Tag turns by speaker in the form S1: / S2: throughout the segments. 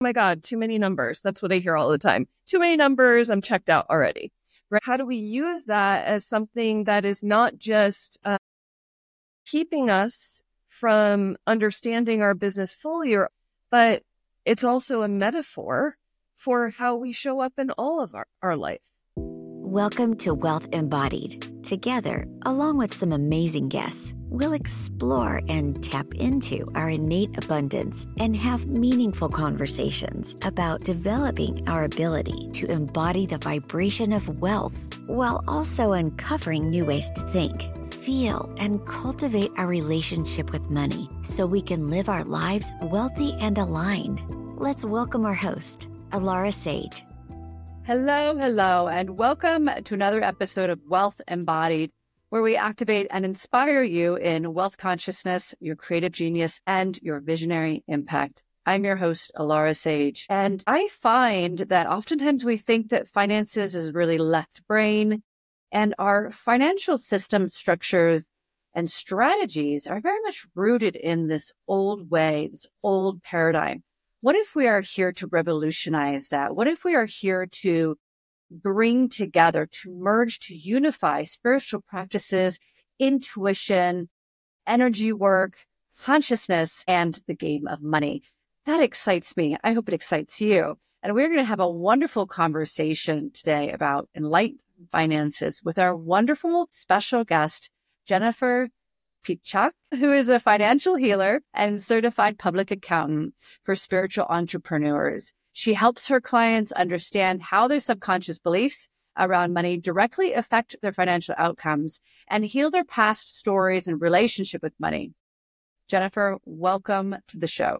S1: my God, too many numbers. That's what I hear all the time. Too many numbers. I'm checked out already. Right? How do we use that as something that is not just keeping us from understanding our business fully, but it's also a metaphor for how we show up in all of our life.
S2: Welcome to Wealth Embodied. Together, along with some amazing guests, we'll explore and tap into our innate abundance and have meaningful conversations about developing our ability to embody the vibration of wealth while also uncovering new ways to think, feel, and cultivate our relationship with money so we can live our lives wealthy and aligned. Let's welcome our host, Alara Sage.
S3: Hello, and welcome to another episode of Wealth Embodied, where we activate and inspire you in wealth consciousness, your creative genius, and your visionary impact. I'm your host, Alara Sage, and I find that oftentimes we think that finances is really left brain, and our financial system structures and strategies are very much rooted in this old way, this old paradigm. What if we are here to revolutionize that? What if we are here to bring together, to merge, to unify spiritual practices, intuition, energy work, consciousness, and the game of money? That excites me. I hope it excites you. And we're going to have a wonderful conversation today about enlightened finances with our wonderful special guest, Jennifer Pichak, who is a financial healer and certified public accountant for spiritual entrepreneurs. She helps her clients understand how their subconscious beliefs around money directly affect their financial outcomes and heal their past stories and relationship with money. Jennifer, welcome to the show.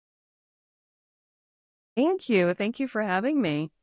S1: Thank you. Thank you for having me.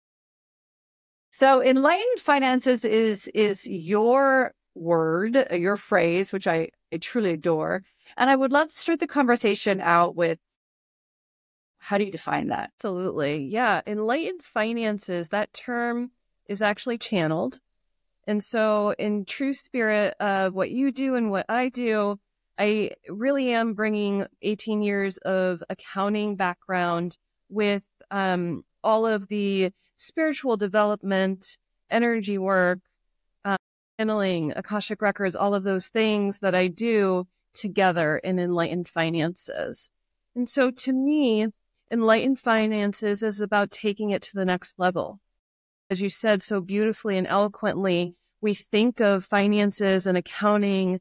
S3: So enlightened finances is your word, your phrase, which I truly adore. And I would love to start the conversation out with, how do you define that?
S1: Absolutely. Yeah. Enlightened finances, that term is actually channeled. And so in true spirit of what you do and what I do, I really am bringing 18 years of accounting background with all of the spiritual development, energy work, channeling, Akashic Records, all of those things that I do together in Enlightened Finances. And so to me, Enlightened Finances is about taking it to the next level. As you said so beautifully and eloquently, we think of finances and accounting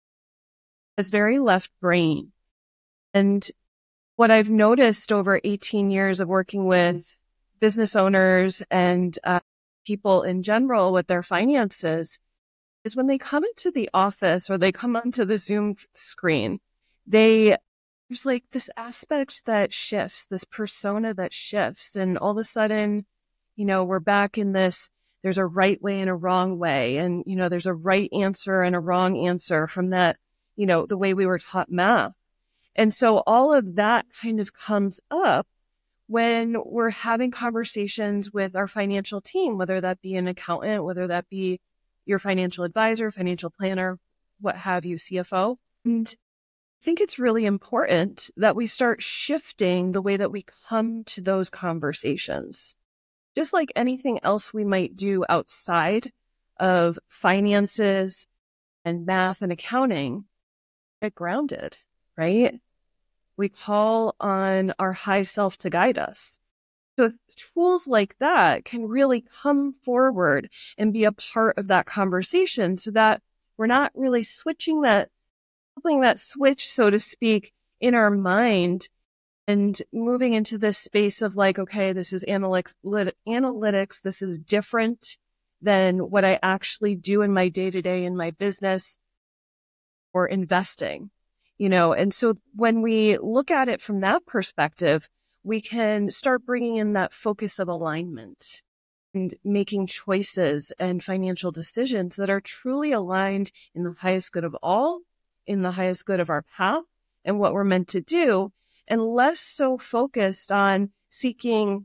S1: as very left brain. And what I've noticed over 18 years of working with business owners and people in general with their finances is when they come into the office or they come onto the Zoom screen, there's like this aspect that shifts, this persona that shifts. And all of a sudden, we're back in this, there's a right way and a wrong way. And, there's a right answer and a wrong answer from that, the way we were taught math. And so all of that kind of comes up when we're having conversations with our financial team, whether that be an accountant, whether that be your financial advisor, financial planner, what have you, CFO. And I think it's really important that we start shifting the way that we come to those conversations. Just like anything else we might do outside of finances and math and accounting, get grounded, right? We call on our high self to guide us. So tools like that can really come forward and be a part of that conversation so that we're not really flipping that switch, so to speak, in our mind and moving into this space of like, okay, this is analytics. This is different than what I actually do in my day-to-day in my business or investing, And so when we look at it from that perspective, we can start bringing in that focus of alignment and making choices and financial decisions that are truly aligned in the highest good of all, in the highest good of our path and what we're meant to do, and less so focused on seeking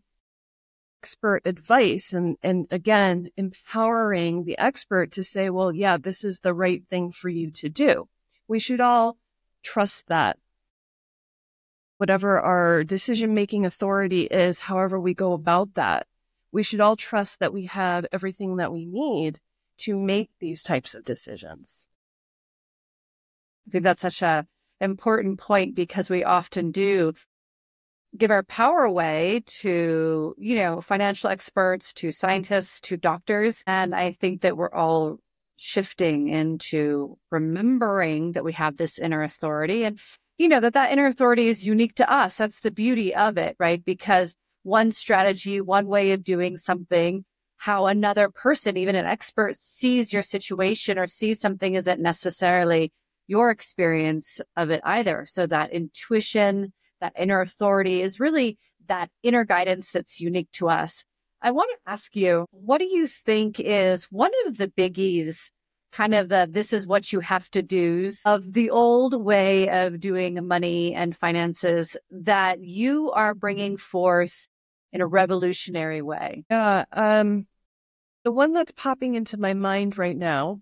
S1: expert advice and again, empowering the expert to say, well, yeah, this is the right thing for you to do. We should all trust that whatever our decision-making authority is, however we go about that, we should all trust that we have everything that we need to make these types of decisions.
S3: I think that's such an important point because we often do give our power away to, financial experts, to scientists, to doctors. And I think that we're all shifting into remembering that we have this inner authority and, that inner authority is unique to us. That's the beauty of it, right? Because one strategy, one way of doing something, how another person, even an expert, sees your situation or sees something isn't necessarily your experience of it either. So that intuition, that inner authority is really that inner guidance that's unique to us. I want to ask you, what do you think is one of the biggies, kind of this is what you have to do of the old way of doing money and finances that you are bringing forth in a revolutionary way?
S1: Yeah, the one that's popping into my mind right now,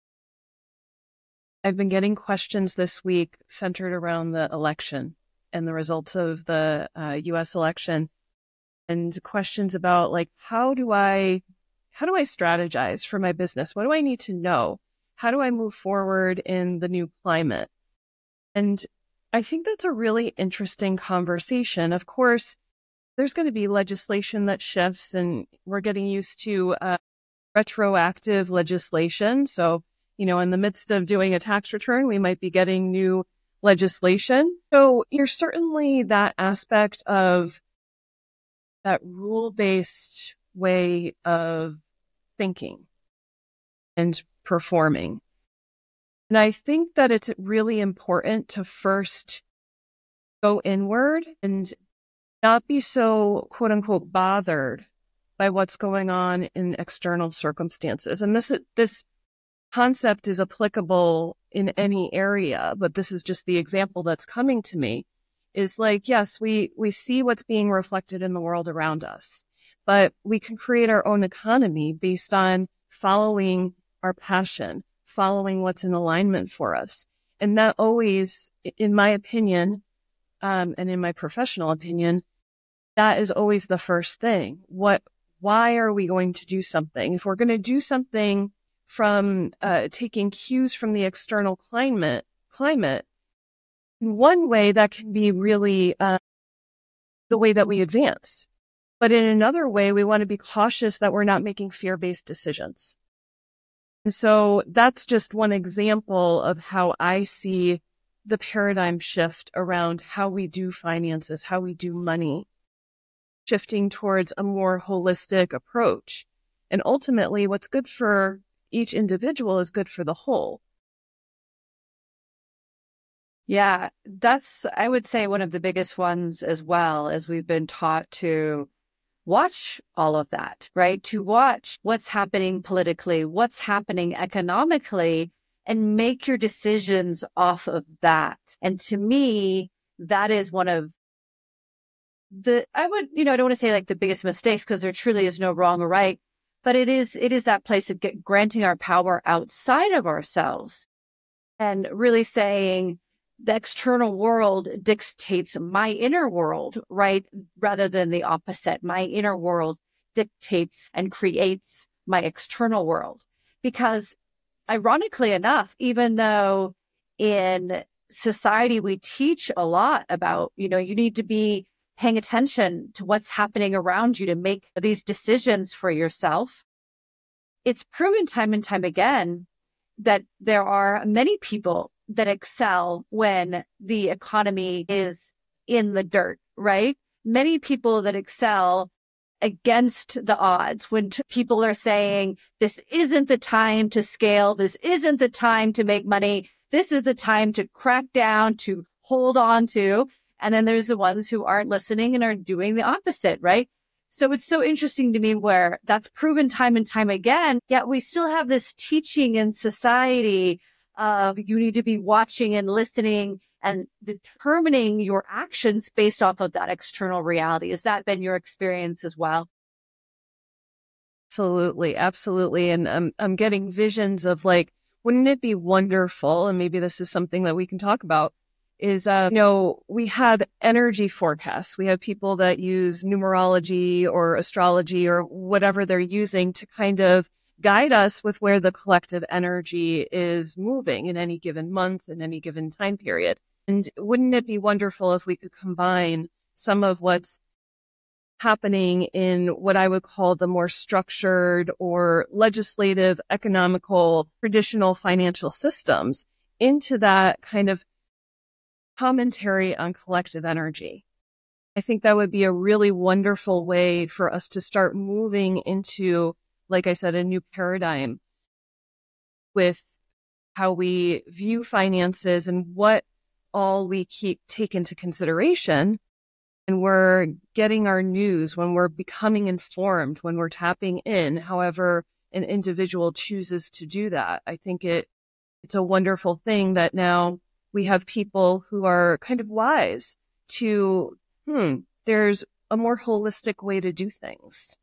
S1: I've been getting questions this week centered around the election and the results of the U.S. election, and questions about how do I strategize for my business? What do I need to know? How do I move forward in the new climate? And I think that's a really interesting conversation. Of course, there's going to be legislation that shifts, and we're getting used to retroactive legislation. So, in the midst of doing a tax return, we might be getting new legislation. So you're certainly that aspect of that rule-based way of thinking and performing. And I think that it's really important to first go inward and not be so, quote unquote, bothered by what's going on in external circumstances. And this concept is applicable in any area, but this is just the example that's coming to me, is yes, we see what's being reflected in the world around us, but we can create our own economy based on following our passion, following what's in alignment for us. And that always, in my opinion, and in my professional opinion, that is always the first thing. Why are we going to do something? If we're going to do something from taking cues from the external climate, in one way that can be really the way that we advance. But in another way, we want to be cautious that we're not making fear-based decisions. And so that's just one example of how I see the paradigm shift around how we do finances, how we do money, shifting towards a more holistic approach. And ultimately, what's good for each individual is good for the whole.
S3: Yeah, that's, I would say, one of the biggest ones as well, as we've been taught to watch all of that, right? To watch what's happening politically, what's happening economically, and make your decisions off of that. And to me, that is one of I don't want to say the biggest mistakes, because there truly is no wrong or right, but it is that place of granting our power outside of ourselves and really saying the external world dictates my inner world, right? Rather than the opposite. My inner world dictates and creates my external world. Because ironically enough, even though in society we teach a lot about, you need to be paying attention to what's happening around you to make these decisions for yourself, it's proven time and time again that there are many people that excel when the economy is in the dirt, right? Many people that excel against the odds when people are saying, this isn't the time to scale, this isn't the time to make money, this is the time to crack down, to hold on to. And then there's the ones who aren't listening and are doing the opposite, right? So it's so interesting to me where that's proven time and time again, yet we still have this teaching in society of you need to be watching and listening and determining your actions based off of that external reality. Has that been your experience as well?
S1: Absolutely. Absolutely. And I'm getting visions of wouldn't it be wonderful? And maybe this is something that we can talk about, is, we have energy forecasts. We have people that use numerology or astrology or whatever they're using to kind of guide us with where the collective energy is moving in any given month, in any given time period. And wouldn't it be wonderful if we could combine some of what's happening in what I would call the more structured or legislative, economical, traditional financial systems into that kind of commentary on collective energy? I think that would be a really wonderful way for us to start moving into, like I said, a new paradigm with how we view finances and what all we take into consideration. And we're getting our news, when we're becoming informed, when we're tapping in, however an individual chooses to do that. I think it's a wonderful thing that now we have people who are kind of wise to, there's a more holistic way to do things.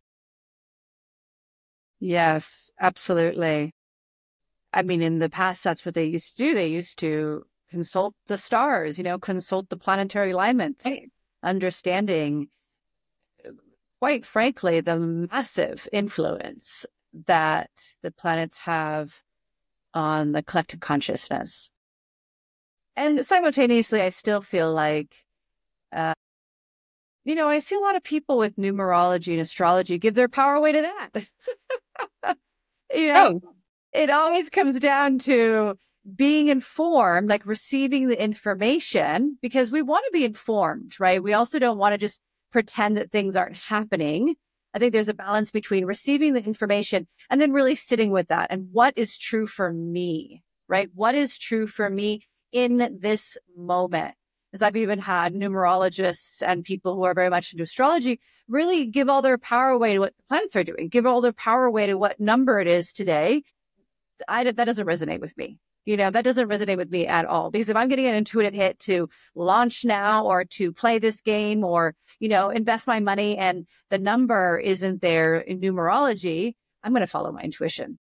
S3: Yes, absolutely. I mean, in the past, that's what they used to do. They used to consult the stars, consult the planetary alignments. Right. Understanding, quite frankly, the massive influence that the planets have on the collective consciousness. And simultaneously, I still feel like, I see a lot of people with numerology and astrology give their power away to that. It always comes down to being informed, like receiving the information, because we want to be informed, right? We also don't want to just pretend that things aren't happening. I think there's a balance between receiving the information and then really sitting with that. And what is true for me, right? What is true for me in this moment? Because I've even had numerologists and people who are very much into astrology really give all their power away to what the planets are doing, give all their power away to what number it is today. That doesn't resonate with me. That doesn't resonate with me at all, because if I'm getting an intuitive hit to launch now or to play this game or, invest my money and the number isn't there in numerology, I'm going to follow my intuition.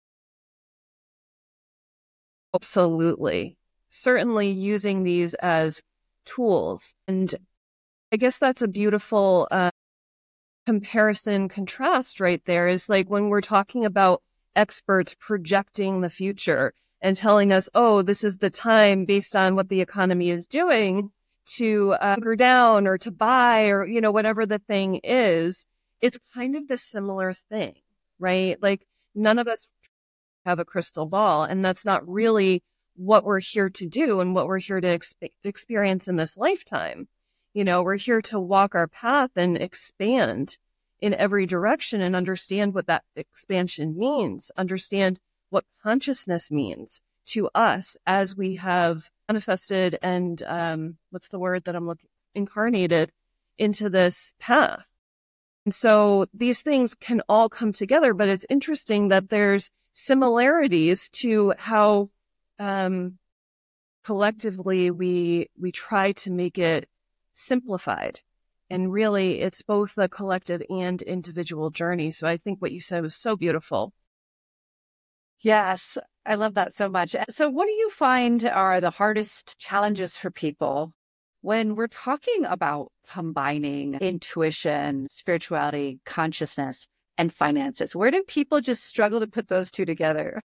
S1: Absolutely. Certainly using these as tools. And I guess that's a beautiful comparison contrast right there, is like when we're talking about experts projecting the future and telling us, oh, this is the time based on what the economy is doing to go down or to buy or, whatever the thing is. It's kind of the similar thing, right? Like none of us have a crystal ball, and that's not really what we're here to do and what we're here to experience in this lifetime. We're here to walk our path and expand in every direction and understand what that expansion means, understand what consciousness means to us as we have manifested and what's the word that I'm looking, incarnated into this path. And so these things can all come together, but it's interesting that there's similarities to how collectively we try to make it simplified. And really, it's both a collective and individual journey. So I think what you said was so beautiful.
S3: Yes, I love that so much. So what do you find are the hardest challenges for people when we're talking about combining intuition, spirituality, consciousness, and finances? Where do people just struggle to put those two together?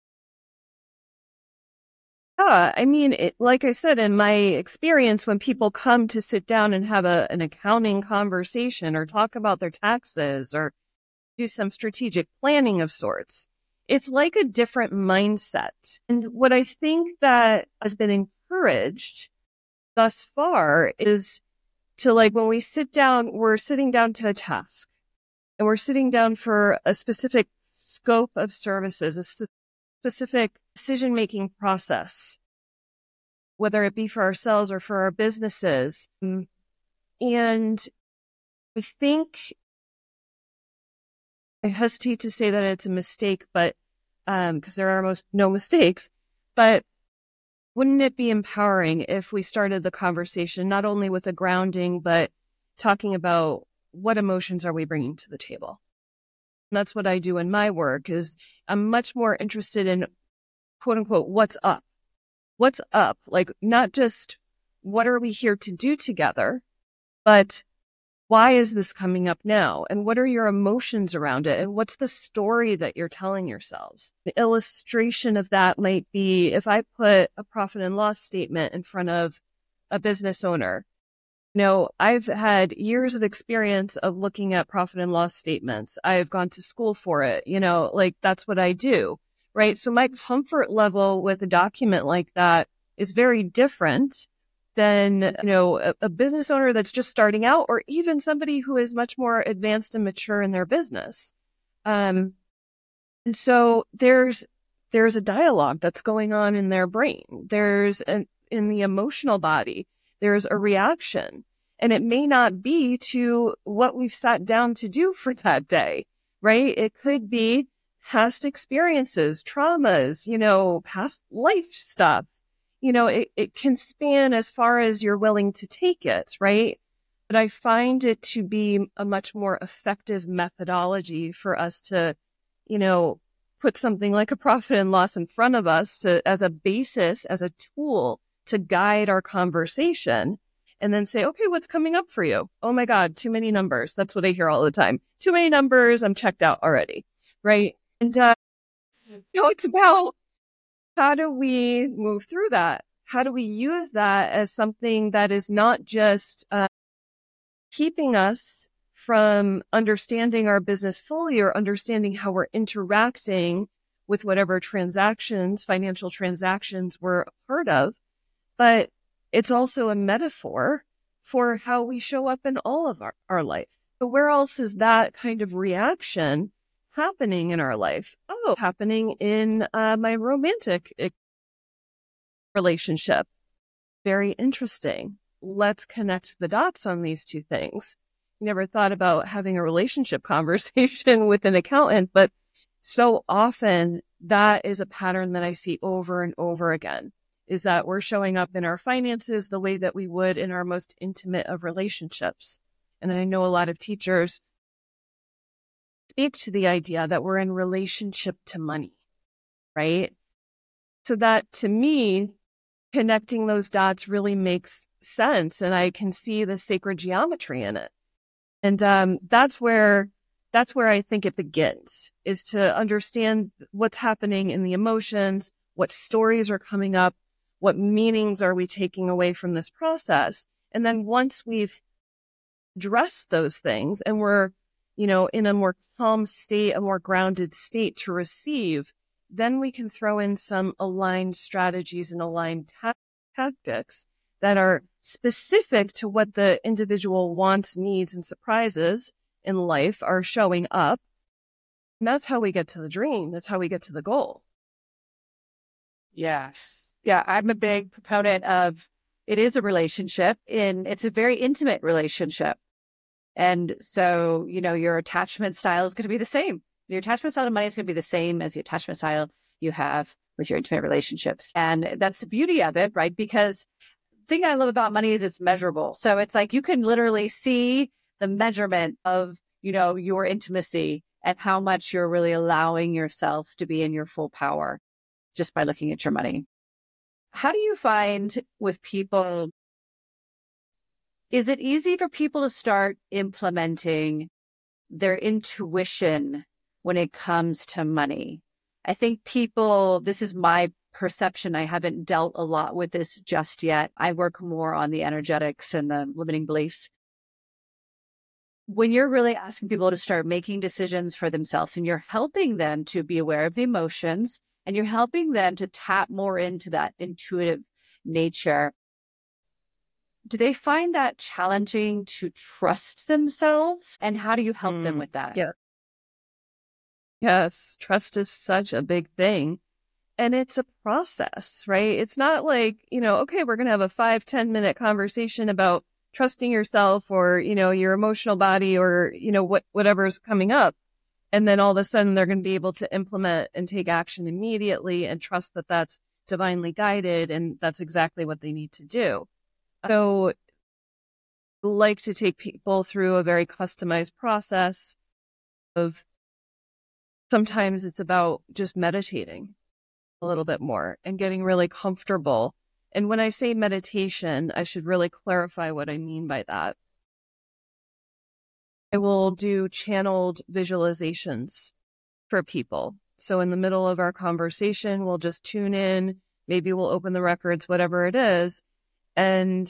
S1: Yeah, I mean, like I said, in my experience, when people come to sit down and have an accounting conversation or talk about their taxes or do some strategic planning of sorts, it's like a different mindset. And what I think that has been encouraged thus far is to, like, when we sit down, we're sitting down to a task and we're sitting down for a specific scope of services, a specific decision-making process, whether it be for ourselves or for our businesses. And I think, I hesitate to say that it's a mistake, but because there are no mistakes, but wouldn't it be empowering if we started the conversation not only with a grounding, but talking about what emotions are we bringing to the table? And that's what I do in my work, is I'm much more interested in, quote unquote, what's up? What's up? Like, not just what are we here to do together? But why is this coming up now? And what are your emotions around it? And what's the story that you're telling yourselves? The illustration of that might be if I put a profit and loss statement in front of a business owner. I've had years of experience of looking at profit and loss statements. I've gone to school for it, that's what I do, right? So my comfort level with a document like that is very different than, a business owner that's just starting out, or even somebody who is much more advanced and mature in their business. And so there's a dialogue that's going on in their brain. In the emotional body, there's a reaction, and it may not be to what we've sat down to do for that day, right? It could be past experiences, traumas, past life stuff. It can span as far as you're willing to take it, right? But I find it to be a much more effective methodology for us to, put something like a profit and loss in front of us as a basis, as a tool to guide our conversation, and then say, okay, what's coming up for you? Oh my God, too many numbers. That's what I hear all the time. Too many numbers. I'm checked out already. Right. And, it's about how do we move through that? How do we use that as something that is not just keeping us from understanding our business fully or understanding how we're interacting with whatever financial transactions we're a part of, but it's also a metaphor for how we show up in all of our life. So where else is that kind of reaction happening in our life? Oh, happening in my romantic relationship. Very interesting. Let's connect the dots on these two things. Never thought about having a relationship conversation with an accountant, but so often that is a pattern that I see over and over again, is that we're showing up in our finances the way that we would in our most intimate of relationships. And I know a lot of teachers speak to the idea that we're in relationship to money, right? So that, to me, connecting those dots really makes sense, and I can see the sacred geometry in it. And that's where I think it begins, is to understand what's happening in the emotions, what stories are coming up, what meanings are we taking away from this process. And then once we've addressed those things and we're, in a more calm state, a more grounded state to receive, then we can throw in some aligned strategies and aligned tactics that are specific to what the individual wants, needs, and surprises in life are showing up. And that's how we get to the dream. That's how we get to the goal.
S3: Yes. Yeah, I'm a big proponent of it is a relationship, and it's a very intimate relationship. And so, your attachment style is going to be the same. Your attachment style to money is going to be the same as the attachment style you have with your intimate relationships. And that's the beauty of it, right? Because the thing I love about money is it's measurable. So it's like you can literally see the measurement of, your intimacy and how much you're really allowing yourself to be in your full power just by looking at your money. How do you find with people, is it easy for people to start implementing their intuition when it comes to money? I think this is my perception. I haven't dealt a lot with this just yet. I work more on the energetics and the limiting beliefs. When you're really asking people to start making decisions for themselves and you're helping them to be aware of the emotions and you're helping them to tap more into that intuitive nature, do they find that challenging to trust themselves? And how do you help them with that?
S1: Yeah. Yes, trust is such a big thing. And it's a process, right? It's not like, okay, we're going to have a 5-10 minute conversation about trusting yourself or, your emotional body or, whatever's coming up. And then all of a sudden they're going to be able to implement and take action immediately and trust that that's divinely guided and that's exactly what they need to do. So I like to take people through a very customized process of sometimes it's about just meditating a little bit more and getting really comfortable And when I say meditation, I should really clarify what I mean by that. I will do channeled visualizations for people. So in the middle of our conversation, we'll just tune in, maybe we'll open the records, whatever it is, and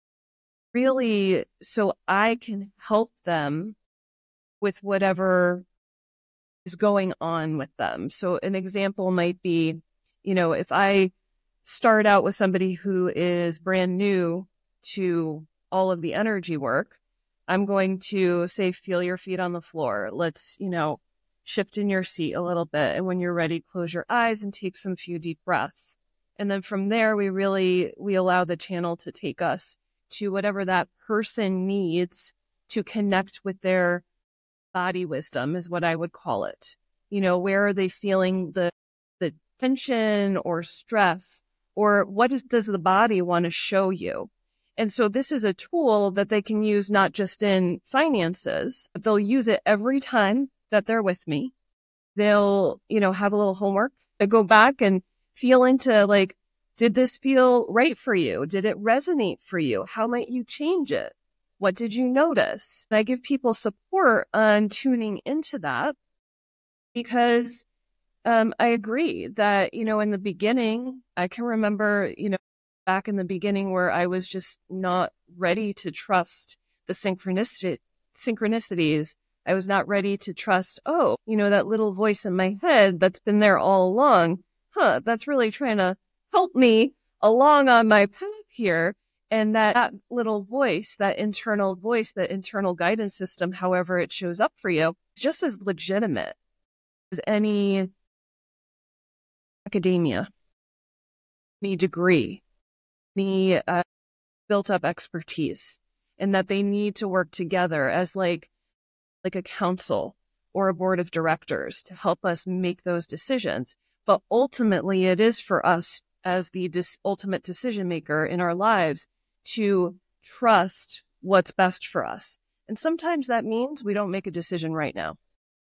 S1: really so I can help them with whatever is going on with them. So an example might be, if I start out with somebody who is brand new to all of the energy work, I'm going to say, feel your feet on the floor. Let's, shift in your seat a little bit. And when you're ready, close your eyes and take some few deep breaths. And then from there, we allow the channel to take us to whatever that person needs to connect with their body wisdom is what I would call it. Where are they feeling the tension or stress, or what does the body want to show you? And so this is a tool that they can use not just in finances, but they'll use it every time that they're with me. They'll, have a little homework. They go back and feel into did this feel right for you? Did it resonate for you? How might you change it? What did you notice? And I give people support on tuning into that because I agree that, in the beginning, I can remember, back in the beginning where I was just not ready to trust the synchronicities. I was not ready to trust, that little voice in my head that's been there all along. That's really trying to help me along on my path here. And that little voice, that internal voice, that internal guidance system, however it shows up for you, is just as legitimate as any academia, any degree, any built up expertise, and that they need to work together as like a council or a board of directors to help us make those decisions. But ultimately, it is for us as the ultimate decision maker in our lives to trust what's best for us. And sometimes that means we don't make a decision right now.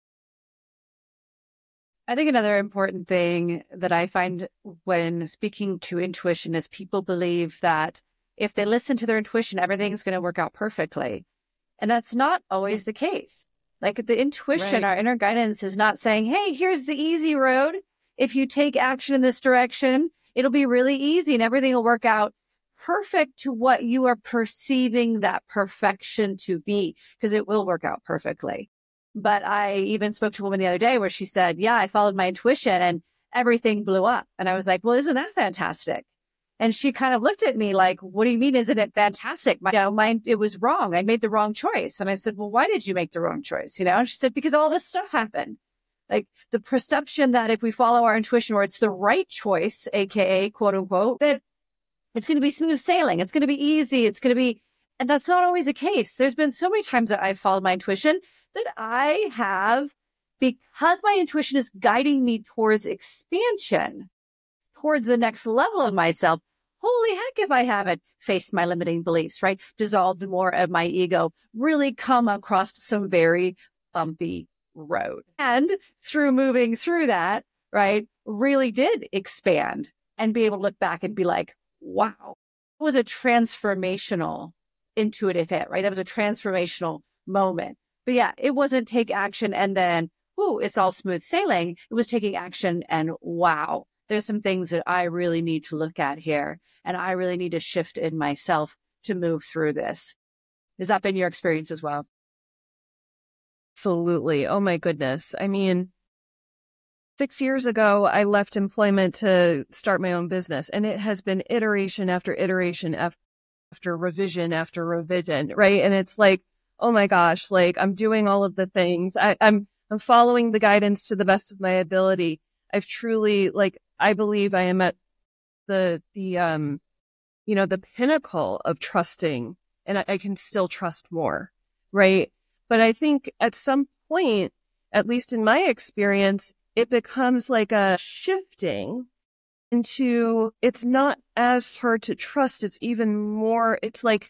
S3: I think another important thing that I find when speaking to intuition is people believe that if they listen to their intuition, everything's going to work out perfectly. And that's not always the case. Like the intuition,
S1: Right.
S3: Our inner guidance is not saying, hey, here's the easy road. If you take action in this direction, it'll be really easy and everything will work out perfect to what you are perceiving that perfection to be, because it will work out perfectly. But I even spoke to a woman the other day where she said, yeah, I followed my intuition and everything blew up. And I was like, well, isn't that fantastic? And she kind of looked at me like, what do you mean? Isn't it fantastic? It was wrong. I made the wrong choice. And I said, well, why did you make the wrong choice? And she said, because all this stuff happened. Like the perception that if we follow our intuition or it's the right choice, AKA quote unquote, that it's going to be smooth sailing. It's going to be easy. And that's not always the case. There's been so many times that I've followed my intuition that I have, because my intuition is guiding me towards expansion, towards the next level of myself. Holy heck, if I haven't faced my limiting beliefs, right? Dissolved more of my ego, really come across some very bumpy road. And through moving through that, right, really did expand and be able to look back and be like, wow, it was a transformational intuitive hit, right? That was a transformational moment. But yeah, it wasn't take action and then, it's all smooth sailing. It was taking action and wow, there's some things that I really need to look at here. And I really need to shift in myself to move through this. Has that been your experience as well?
S1: Absolutely. Oh my goodness. I mean, 6 years ago, I left employment to start my own business, and it has been iteration after iteration after revision after revision, right? And it's like, oh my gosh, like I'm doing all of the things. I'm following the guidance to the best of my ability. I've truly, I believe I am at the pinnacle of trusting, and I can still trust more, right? But I think at some point, at least in my experience, it becomes like a shifting into, it's not as hard to trust. It's even more, it's like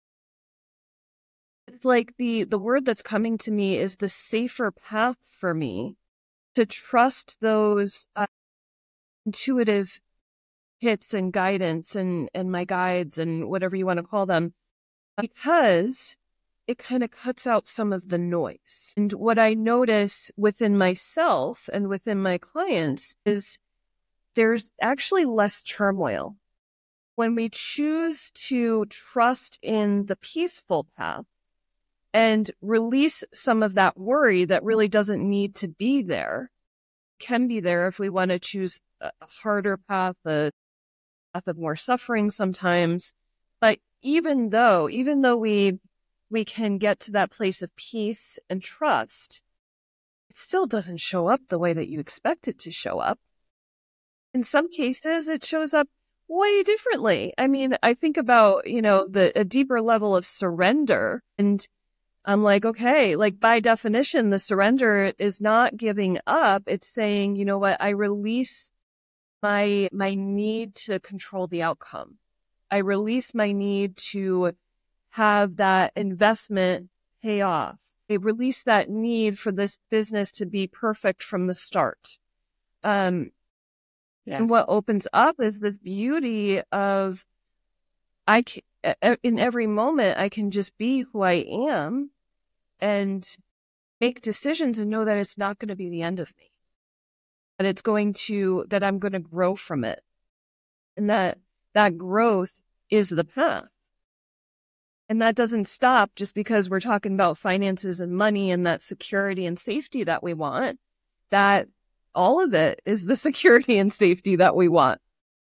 S1: the word that's coming to me is the safer path for me to trust those intuitive hits and guidance and my guides and whatever you want to call them, because it kind of cuts out some of the noise. And what I notice within myself and within my clients is there's actually less turmoil. When we choose to trust in the peaceful path and release some of that worry that really doesn't need to be there, can be there if we want to choose a harder path, a path of more suffering sometimes. But even though we can get to that place of peace and trust, it still doesn't show up the way that you expect it to show up. In some cases, it shows up way differently. I mean, I think about, a deeper level of surrender, and I'm like, okay, like by definition, the surrender is not giving up. It's saying, you know what, I release my need to control the outcome. I release my need to have that investment pay off. I release that need for this business to be perfect from the start. Yes. And what opens up is this beauty of in every moment, I can just be who I am and make decisions and know that it's not going to be the end of me. That I'm going to grow from it. And that growth is the path. And that doesn't stop just because we're talking about finances and money and that security and safety that we want. That all of it is the security and safety that we want.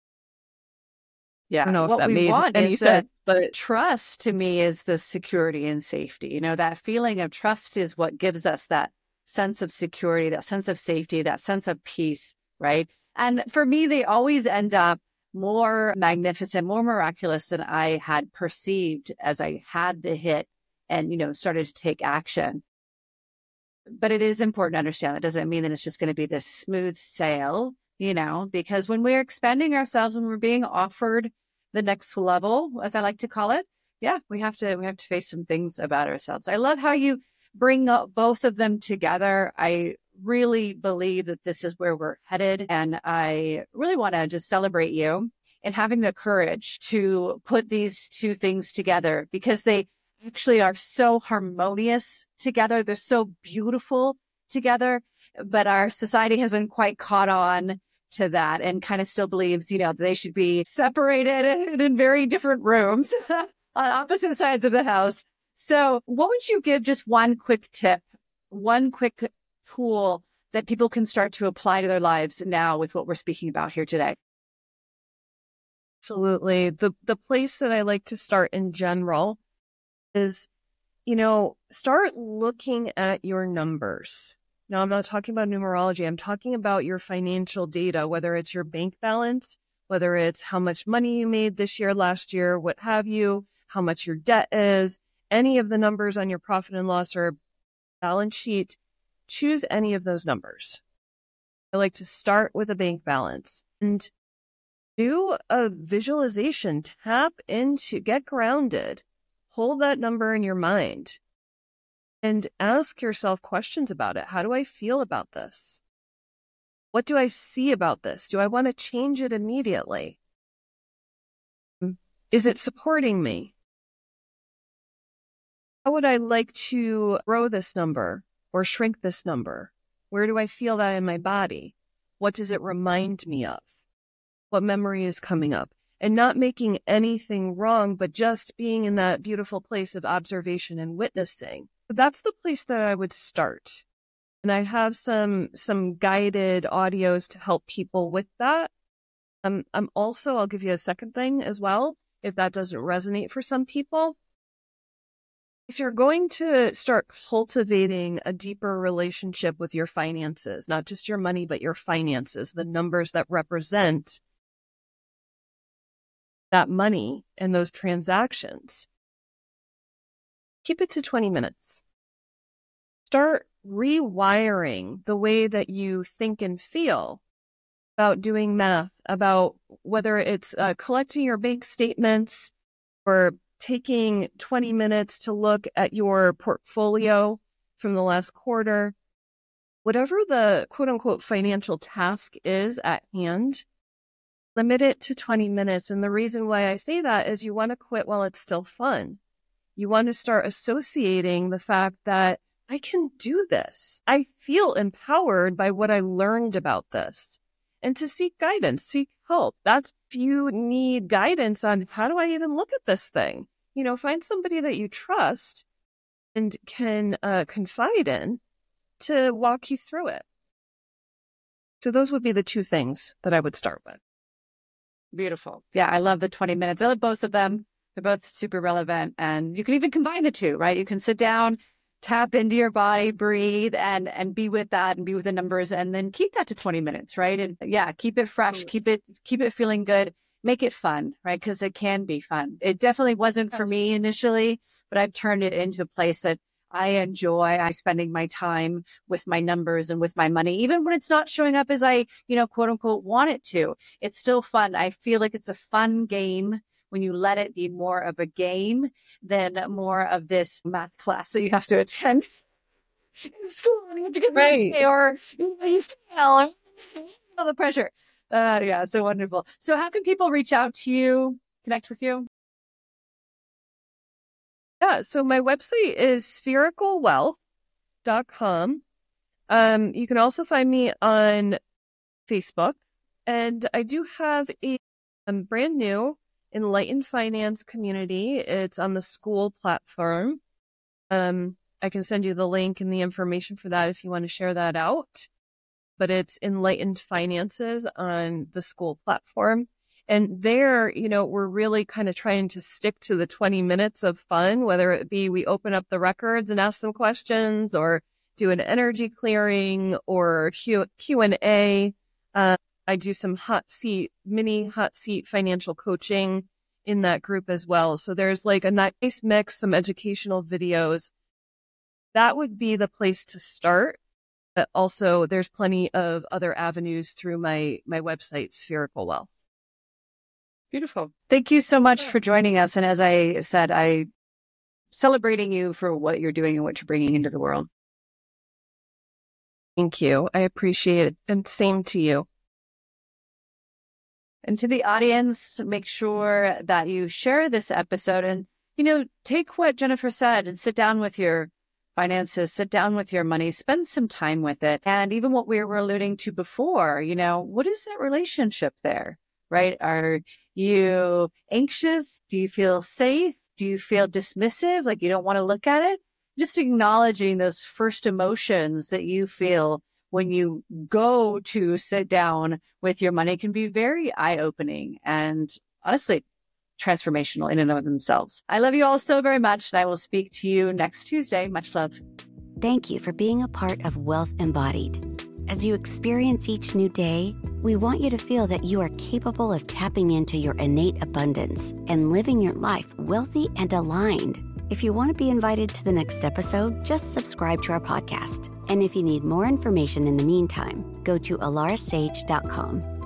S3: Yeah.
S1: I don't know if
S3: what
S1: that
S3: we
S1: made
S3: want
S1: any
S3: is
S1: sense, but
S3: trust to me is the security and safety. That feeling of trust is what gives us that sense of security, that sense of safety, that sense of peace, right? And for me, they always end up more magnificent, more miraculous than I had perceived as I had the hit and, started to take action. But it is important to understand that doesn't mean that it's just going to be this smooth sail, because when we're expanding ourselves, when we're being offered the next level, as I like to call it, we have to face some things about ourselves. I love how you bring up both of them together. I really believe that this is where we're headed. And I really want to just celebrate you in having the courage to put these two things together, because they actually are so harmonious together. They're so beautiful together, but our society hasn't quite caught on to that and kind of still believes, they should be separated in very different rooms on opposite sides of the house. So what would you give just one quick tip, one quick tool that people can start to apply to their lives now with what we're speaking about here today?
S1: Absolutely. The place that I like to start in general is, start looking at your numbers. Now, I'm not talking about numerology. I'm talking about your financial data, whether it's your bank balance, whether it's how much money you made this year, last year, what have you, how much your debt is, any of the numbers on your profit and loss or balance sheet. Choose any of those numbers. I like to start with a bank balance and do a visualization, get grounded, hold that number in your mind and ask yourself questions about it. How do I feel about this? What do I see about this? Do I want to change it immediately? Is it supporting me? How would I like to grow this number or shrink this number? Where do I feel that in my body? What does it remind me of? What memory is coming up? And not making anything wrong, but just being in that beautiful place of observation and witnessing. That's the place that I would start. And I have some guided audios to help people with that. I'll give you a second thing as well, if that doesn't resonate for some people. If you're going to start cultivating a deeper relationship with your finances, not just your money, but your finances, the numbers that represent that money and those transactions, keep it to 20 minutes. Start rewiring the way that you think and feel about doing math, about whether it's collecting your bank statements or taking 20 minutes to look at your portfolio from the last quarter. Whatever the quote unquote financial task is at hand, limit it to 20 minutes. And the reason why I say that is you want to quit while it's still fun. You want to start associating the fact that I can do this. I feel empowered by what I learned about this. And to seek guidance, seek help. That's if you need guidance on how do I even look at this thing? Find somebody that you trust and can confide in to walk you through it. So those would be the two things that I would start with.
S3: Beautiful. Yeah, I love the 20 minutes. I love both of them. They're both super relevant. And you can even combine the two, right? You can sit down, tap into your body, breathe, and be with that and be with the numbers, and then keep that to 20 minutes, right? And yeah, keep it fresh, keep it feeling good, make it fun, right? Because it can be fun. It definitely wasn't for me initially, but I've turned it into a place that I enjoy. I'm spending my time with my numbers and with my money, even when it's not showing up as I, quote unquote, want it to. It's still fun. I feel like it's a fun game when you let it be more of a game than more of this math class that you have to attend in school and you have to get
S1: right.
S3: Or you fail or the pressure. Yeah, so wonderful. So how can people reach out to you, connect with you?
S1: Yeah, so my website is sphericalwealth.com. You can also find me on Facebook, and I do have a brand new Enlightened Finance community. It's on the school platform. I can send you the link and the information for that if you want to share that out. But it's Enlightened Finances on the school platform. And there, we're really kind of trying to stick to the 20 minutes of fun, whether it be we open up the records and ask some questions or do an energy clearing or Q&A. I do some mini hot seat financial coaching in that group as well. So there's like a nice mix, some educational videos. That would be the place to start. But also there's plenty of other avenues through my website, Spherical Wealth.
S3: Beautiful. Thank you so much for joining us. And as I said, I'm celebrating you for what you're doing and what you're bringing into the world.
S1: Thank you. I appreciate it. And same to you.
S3: And to the audience, make sure that you share this episode and, take what Jennifer said and sit down with your finances, sit down with your money, spend some time with it. And even what we were alluding to before, what is that relationship there, right? Are you anxious? Do you feel safe? Do you feel dismissive? Like you don't want to look at it? Just acknowledging those first emotions that you feel when you go to sit down with your money can be very eye-opening and honestly transformational in and of themselves. I love you all so very much, and I will speak to you next Tuesday. Much love.
S2: Thank you for being a part of Wealth Embodied. As you experience each new day, we want you to feel that you are capable of tapping into your innate abundance and living your life wealthy and aligned. If you want to be invited to the next episode, just subscribe to our podcast. And if you need more information in the meantime, go to alarsage.com.